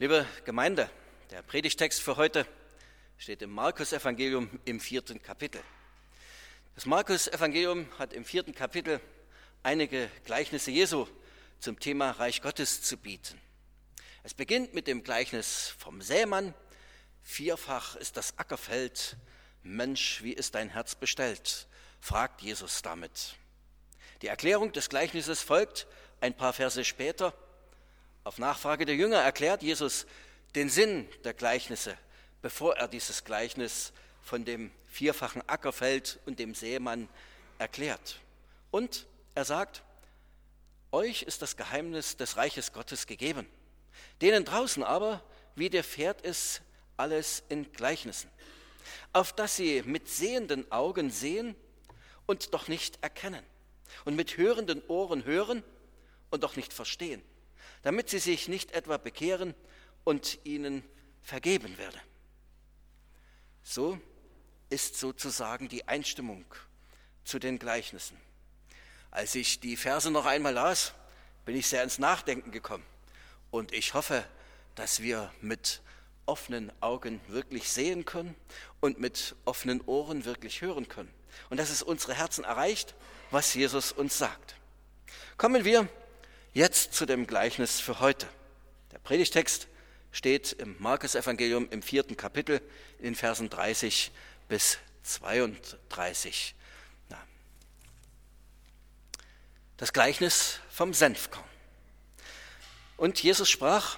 Liebe Gemeinde, der Predigtext für heute steht im Markus-Evangelium im 4. Kapitel. Das Markus-Evangelium hat im 4. Kapitel einige Gleichnisse Jesu zum Thema Reich Gottes zu bieten. Es beginnt mit dem Gleichnis vom Sämann. Vierfach ist das Ackerfeld. Mensch, wie ist dein Herz bestellt? Fragt Jesus damit. Die Erklärung des Gleichnisses folgt ein paar Verse später. Auf Nachfrage der Jünger erklärt Jesus den Sinn der Gleichnisse, bevor er dieses Gleichnis von dem vierfachen Ackerfeld und dem Sämann erklärt. Und er sagt, euch ist das Geheimnis des Reiches Gottes gegeben. Denen draußen aber widerfährt es alles in Gleichnissen, auf dass sie mit sehenden Augen sehen und doch nicht erkennen und mit hörenden Ohren hören und doch nicht verstehen, damit sie sich nicht etwa bekehren und ihnen vergeben werde. So ist sozusagen die Einstimmung zu den Gleichnissen. Als ich die Verse noch einmal las, bin ich sehr ins Nachdenken gekommen. Und ich hoffe, dass wir mit offenen Augen wirklich sehen können und mit offenen Ohren wirklich hören können. Und dass es unsere Herzen erreicht, was Jesus uns sagt. Kommen wir jetzt zu dem Gleichnis für heute. Der Predigtext steht im Markus-Evangelium im 4. Kapitel in den Versen 30 bis 32. Das Gleichnis vom Senfkorn. Und Jesus sprach,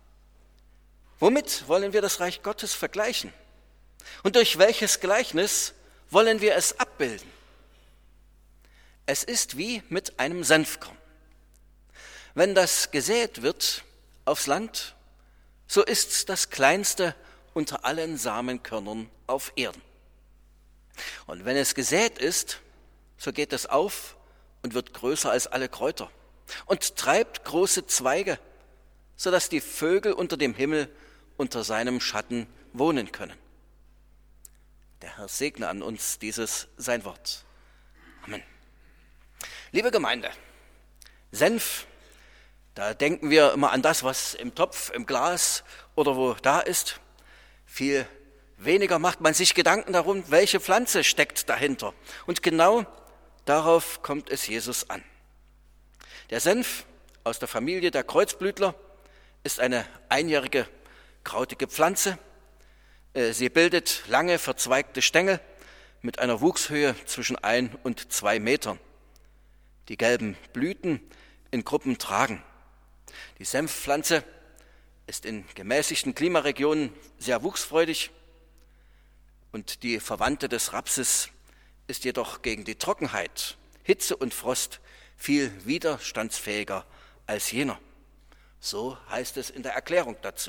womit wollen wir das Reich Gottes vergleichen? Und durch welches Gleichnis wollen wir es abbilden? Es ist wie mit einem Senfkorn. Wenn das gesät wird aufs Land, so ist's das kleinste unter allen Samenkörnern auf Erden. Und wenn es gesät ist, so geht es auf und wird größer als alle Kräuter und treibt große Zweige, sodass die Vögel unter dem Himmel unter seinem Schatten wohnen können. Der Herr segne an uns dieses sein Wort. Amen. Liebe Gemeinde, Senf, da denken wir immer an das, was im Topf, im Glas oder wo da ist. Viel weniger macht man sich Gedanken darum, welche Pflanze steckt dahinter. Und genau darauf kommt es Jesus an. Der Senf aus der Familie der Kreuzblütler ist eine einjährige krautige Pflanze. Sie bildet lange verzweigte Stängel mit einer Wuchshöhe zwischen 1 und 2 Metern. Die gelben Blüten in Gruppen tragen. Die Senfpflanze ist in gemäßigten Klimaregionen sehr wuchsfreudig und die Verwandte des Rapses ist jedoch gegen die Trockenheit, Hitze und Frost viel widerstandsfähiger als jener. So heißt es in der Erklärung dazu.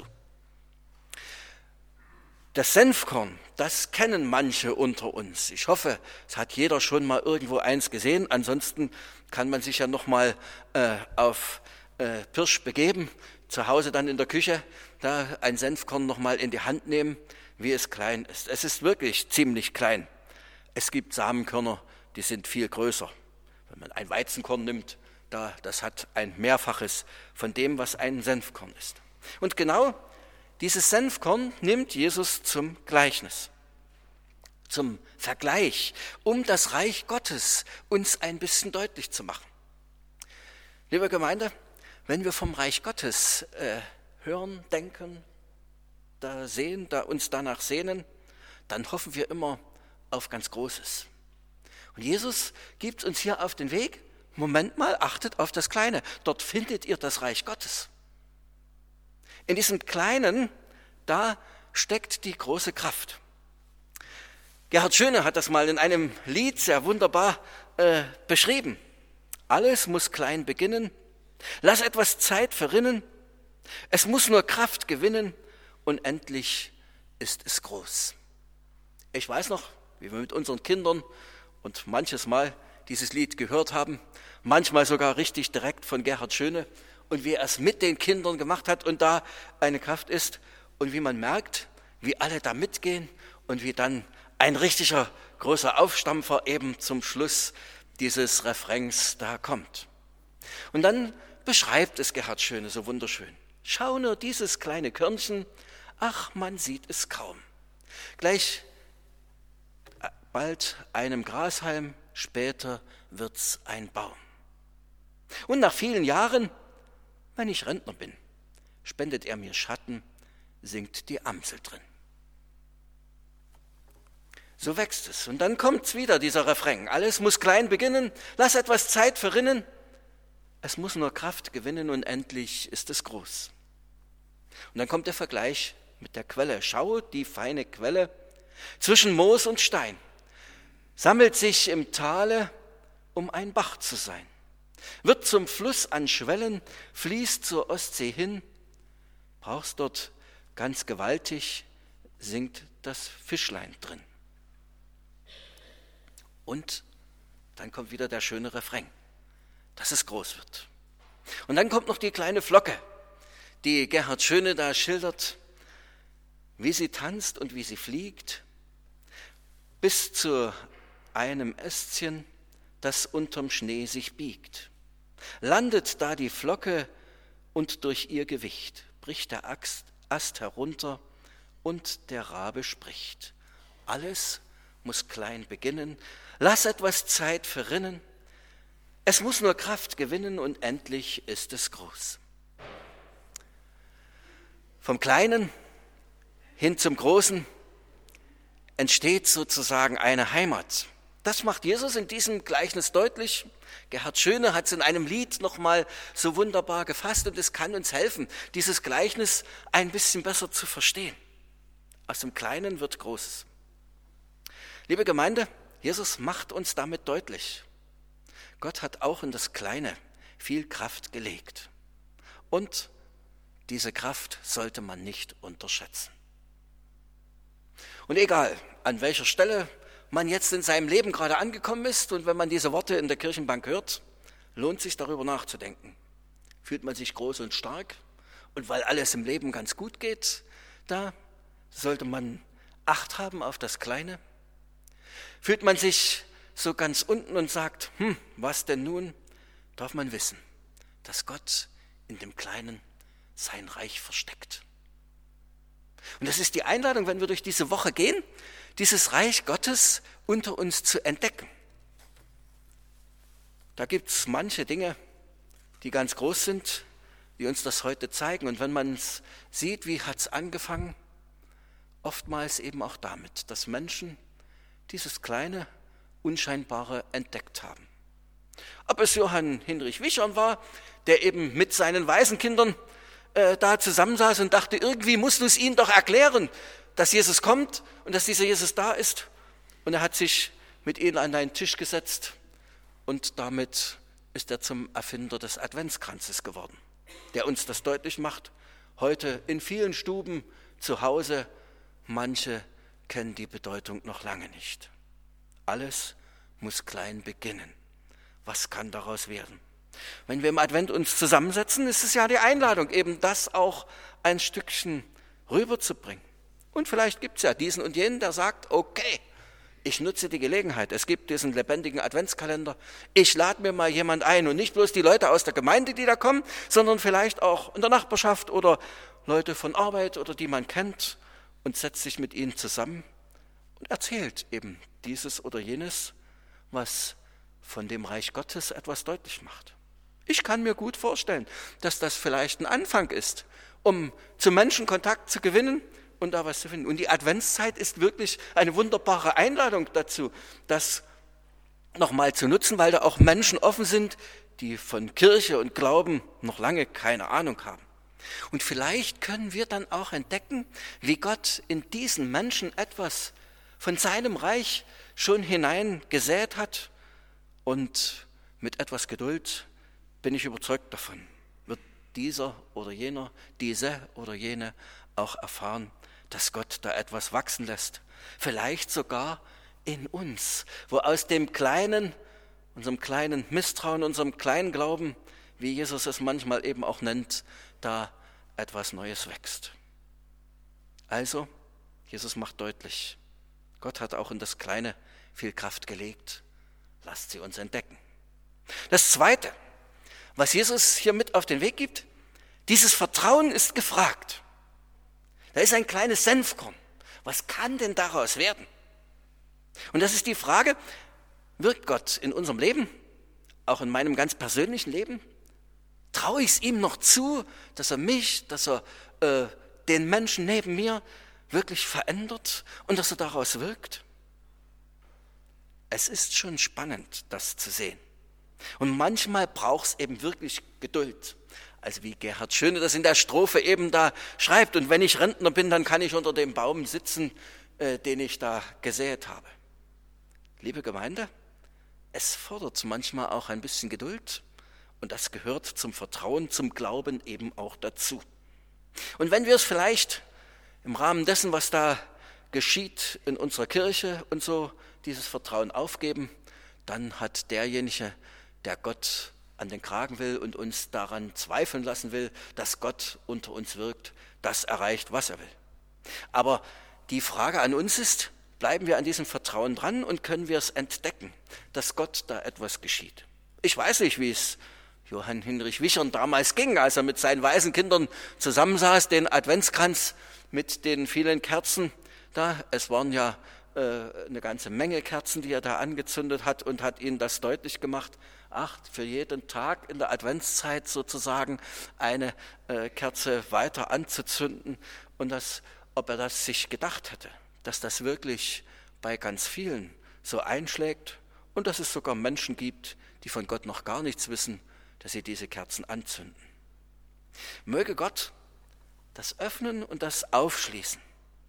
Das Senfkorn, das kennen manche unter uns. Ich hoffe, es hat jeder schon mal irgendwo eins gesehen. Ansonsten kann man sich ja noch mal auf Pirsch begeben, zu Hause dann in der Küche, da ein Senfkorn noch mal in die Hand nehmen, wie es klein ist. Es ist wirklich ziemlich klein. Es gibt Samenkörner, die sind viel größer. Wenn man ein Weizenkorn nimmt, das hat ein Mehrfaches von dem, was ein Senfkorn ist. Und genau dieses Senfkorn nimmt Jesus zum Gleichnis, zum Vergleich, um das Reich Gottes uns ein bisschen deutlich zu machen. Liebe Gemeinde, wenn wir vom Reich Gottes hören, denken, da sehen, da uns danach sehnen, dann hoffen wir immer auf ganz Großes. Und Jesus gibt uns hier auf den Weg, Moment mal, achtet auf das Kleine, dort findet ihr das Reich Gottes. In diesem Kleinen, da steckt die große Kraft. Gerhard Schöne hat das mal in einem Lied sehr wunderbar beschrieben. Alles muss klein beginnen, lass etwas Zeit verrinnen, es muss nur Kraft gewinnen und endlich ist es groß. Ich weiß noch, wie wir mit unseren Kindern und manches Mal dieses Lied gehört haben, manchmal sogar richtig direkt von Gerhard Schöne und wie er es mit den Kindern gemacht hat und da eine Kraft ist und wie man merkt, wie alle da mitgehen und wie dann ein richtiger großer Aufstampfer eben zum Schluss dieses Refrains da kommt. Und dann beschreibt es Gerhard Schöne so wunderschön. Schau nur dieses kleine Körnchen, ach, man sieht es kaum. Gleich bald einem Grashalm, später wird's ein Baum. Und nach vielen Jahren, wenn ich Rentner bin, spendet er mir Schatten, singt die Amsel drin. So wächst es. Und dann kommt's wieder, dieser Refrain. Alles muss klein beginnen, lass etwas Zeit verrinnen. Es muss nur Kraft gewinnen und endlich ist es groß. Und dann kommt der Vergleich mit der Quelle. Schau, die feine Quelle zwischen Moos und Stein sammelt sich im Tale, um ein Bach zu sein. Wird zum Fluss an Schwellen, fließt zur Ostsee hin, brauchst dort ganz gewaltig, singt das Fischlein drin. Und dann kommt wieder der schöne Refrain, dass es groß wird. Und dann kommt noch die kleine Flocke, die Gerhard Schöne da schildert, wie sie tanzt und wie sie fliegt, bis zu einem Ästchen, das unterm Schnee sich biegt. Landet da die Flocke und durch ihr Gewicht bricht der Ast herunter und der Rabe spricht. Alles muss klein beginnen, lass etwas Zeit verrinnen, es muss nur Kraft gewinnen und endlich ist es groß. Vom Kleinen hin zum Großen entsteht sozusagen eine Heimat. Das macht Jesus in diesem Gleichnis deutlich. Gerhard Schöne hat es in einem Lied nochmal so wunderbar gefasst und es kann uns helfen, dieses Gleichnis ein bisschen besser zu verstehen. Aus dem Kleinen wird Großes. Liebe Gemeinde, Jesus macht uns damit deutlich, Gott hat auch in das Kleine viel Kraft gelegt. Und diese Kraft sollte man nicht unterschätzen. Und egal, an welcher Stelle man jetzt in seinem Leben gerade angekommen ist und wenn man diese Worte in der Kirchenbank hört, lohnt sich darüber nachzudenken. Fühlt man sich groß und stark und weil alles im Leben ganz gut geht, da sollte man Acht haben auf das Kleine. Fühlt man sich so ganz unten und sagt, was denn nun, darf man wissen, dass Gott in dem Kleinen sein Reich versteckt. Und das ist die Einladung, wenn wir durch diese Woche gehen, dieses Reich Gottes unter uns zu entdecken. Da gibt es manche Dinge, die ganz groß sind, die uns das heute zeigen. Und wenn man es sieht, wie hat es angefangen, oftmals eben auch damit, dass Menschen dieses kleine, Unscheinbare entdeckt haben. Ob es Johann Hinrich Wichern war, der eben mit seinen Waisenkindern da zusammensaß und dachte, irgendwie musst du es ihnen doch erklären, dass Jesus kommt und dass dieser Jesus da ist. Und er hat sich mit ihnen an einen Tisch gesetzt und damit ist er zum Erfinder des Adventskranzes geworden, der uns das deutlich macht. Heute in vielen Stuben zu Hause, manche kennen die Bedeutung noch lange nicht. Alles muss klein beginnen. Was kann daraus werden? Wenn wir im Advent uns zusammensetzen, ist es ja die Einladung, eben das auch ein Stückchen rüberzubringen. Und vielleicht gibt es ja diesen und jenen, der sagt, okay, ich nutze die Gelegenheit. Es gibt diesen lebendigen Adventskalender. Ich lade mir mal jemand ein und nicht bloß die Leute aus der Gemeinde, die da kommen, sondern vielleicht auch in der Nachbarschaft oder Leute von Arbeit oder die man kennt und setzt sich mit ihnen zusammen und erzählt eben dieses oder jenes, was von dem Reich Gottes etwas deutlich macht. Ich kann mir gut vorstellen, dass das vielleicht ein Anfang ist, um zu Menschen Kontakt zu gewinnen und da was zu finden. Und die Adventszeit ist wirklich eine wunderbare Einladung dazu, das nochmal zu nutzen, weil da auch Menschen offen sind, die von Kirche und Glauben noch lange keine Ahnung haben. Und vielleicht können wir dann auch entdecken, wie Gott in diesen Menschen etwas von seinem Reich schon hineingesät hat und mit etwas Geduld bin ich überzeugt davon, wird dieser oder jener, diese oder jene auch erfahren, dass Gott da etwas wachsen lässt. Vielleicht sogar in uns, wo aus dem Kleinen, unserem kleinen Misstrauen, unserem kleinen Glauben, wie Jesus es manchmal eben auch nennt, da etwas Neues wächst. Also, Jesus macht deutlich, Gott hat auch in das Kleine viel Kraft gelegt. Lasst sie uns entdecken. Das Zweite, was Jesus hier mit auf den Weg gibt, Dieses Vertrauen ist gefragt. Da ist ein kleines Senfkorn. Was kann denn daraus werden? Und das ist die Frage, wirkt Gott in unserem Leben, auch in meinem ganz persönlichen Leben? Traue ich es ihm noch zu, dass er mich, dass er den Menschen neben mir wirklich verändert und dass er daraus wirkt? Es ist schon spannend, das zu sehen. Und manchmal braucht es eben wirklich Geduld. Also wie Gerhard Schöne das in der Strophe eben da schreibt. Und wenn ich Rentner bin, dann kann ich unter dem Baum sitzen, den ich da gesät habe. Liebe Gemeinde, es fordert manchmal auch ein bisschen Geduld. Und das gehört zum Vertrauen, zum Glauben eben auch dazu. Und wenn wir es vielleicht im Rahmen dessen, was da geschieht in unserer Kirche und so, dieses Vertrauen aufgeben, dann hat derjenige, der Gott an den Kragen will und uns daran zweifeln lassen will, dass Gott unter uns wirkt, das erreicht, was er will. Aber die Frage an uns ist, bleiben wir an diesem Vertrauen dran und können wir es entdecken, dass Gott da etwas geschieht? Ich weiß nicht, wie es Johann Hinrich Wichern damals ging, als er mit seinen Waisenkindern zusammensaß, den Adventskranz mit den vielen Kerzen da. Es waren ja eine ganze Menge Kerzen, die er da angezündet hat und hat ihnen das deutlich gemacht. Für jeden Tag in der Adventszeit sozusagen eine Kerze weiter anzuzünden und ob er das sich gedacht hätte, dass das wirklich bei ganz vielen so einschlägt und dass es sogar Menschen gibt, die von Gott noch gar nichts wissen, dass sie diese Kerzen anzünden. Möge Gott das öffnen und das aufschließen.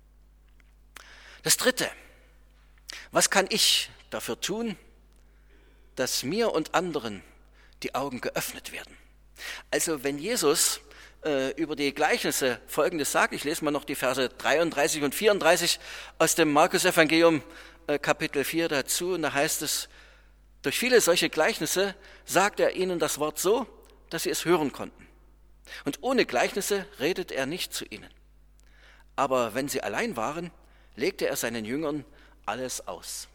Das Dritte, was kann ich dafür tun, dass mir und anderen die Augen geöffnet werden? Also wenn Jesus über die Gleichnisse Folgendes sagt, ich lese mal noch die Verse 33 und 34 aus dem Markus-Evangelium Kapitel 4 dazu, und da heißt es, durch viele solche Gleichnisse sagt er ihnen das Wort so, dass sie es hören konnten. Und ohne Gleichnisse redet er nicht zu ihnen. Aber wenn sie allein waren, legte er seinen Jüngern alles aus.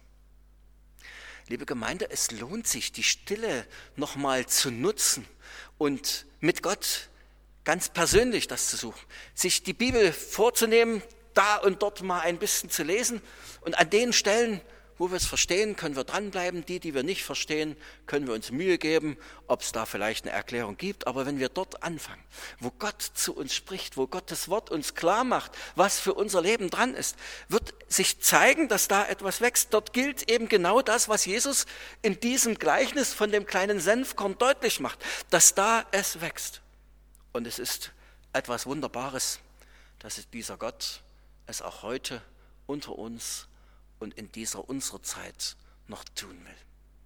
Liebe Gemeinde, es lohnt sich, die Stille nochmal zu nutzen und mit Gott ganz persönlich das zu suchen. Sich die Bibel vorzunehmen, da und dort mal ein bisschen zu lesen und an den Stellen, wo wir es verstehen, können wir dranbleiben. Die wir nicht verstehen, können wir uns Mühe geben, ob es da vielleicht eine Erklärung gibt. Aber wenn wir dort anfangen, wo Gott zu uns spricht, wo Gottes Wort uns klar macht, was für unser Leben dran ist, wird sich zeigen, dass da etwas wächst. Dort gilt eben genau das, was Jesus in diesem Gleichnis von dem kleinen Senfkorn deutlich macht, dass da es wächst. Und es ist etwas Wunderbares, dass dieser Gott es auch heute unter uns und in dieser unserer Zeit noch tun will.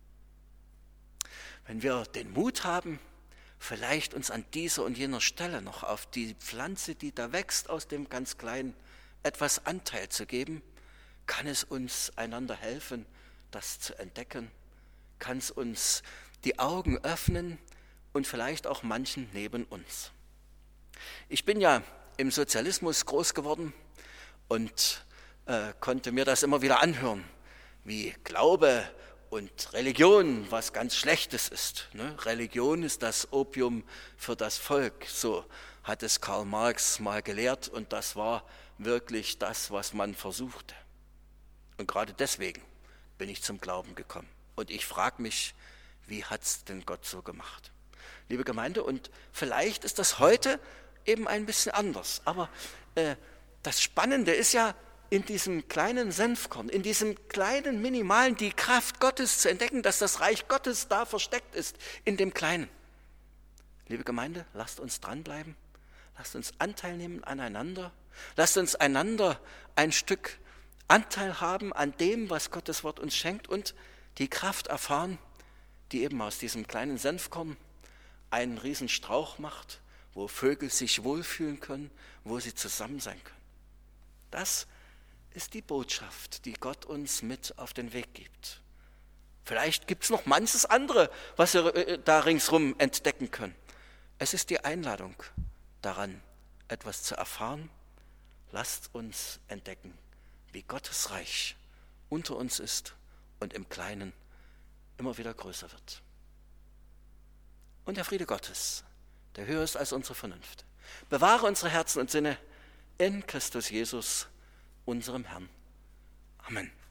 Wenn wir den Mut haben, vielleicht uns an dieser und jener Stelle noch auf die Pflanze, die da wächst, aus dem ganz Kleinen etwas Anteil zu geben, kann es uns einander helfen, das zu entdecken, kann es uns die Augen öffnen und vielleicht auch manchen neben uns. Ich bin ja im Sozialismus groß geworden und konnte mir das immer wieder anhören, wie Glaube und Religion was ganz Schlechtes ist. Ne? Religion ist das Opium für das Volk, so hat es Karl Marx mal gelehrt und das war wirklich das, was man versuchte. Und gerade deswegen bin ich zum Glauben gekommen. Und ich frage mich, wie hat es denn Gott so gemacht? Liebe Gemeinde, und vielleicht ist das heute eben ein bisschen anders, aber das Spannende ist ja, in diesem kleinen Senfkorn, in diesem kleinen Minimalen die Kraft Gottes zu entdecken, dass das Reich Gottes da versteckt ist, in dem Kleinen. Liebe Gemeinde, lasst uns dranbleiben, lasst uns Anteil nehmen aneinander, lasst uns einander ein Stück Anteil haben an dem, was Gottes Wort uns schenkt und die Kraft erfahren, die eben aus diesem kleinen Senfkorn einen riesen Strauch macht, wo Vögel sich wohlfühlen können, wo sie zusammen sein können. Das ist die Botschaft, die Gott uns mit auf den Weg gibt. Vielleicht gibt es noch manches andere, was wir da ringsrum entdecken können. Es ist die Einladung daran, etwas zu erfahren. Lasst uns entdecken, wie Gottes Reich unter uns ist und im Kleinen immer wieder größer wird. Und der Friede Gottes, der höher ist als unsere Vernunft, Bewahre unsere Herzen und Sinne in Christus Jesus, unserem Herrn. Amen.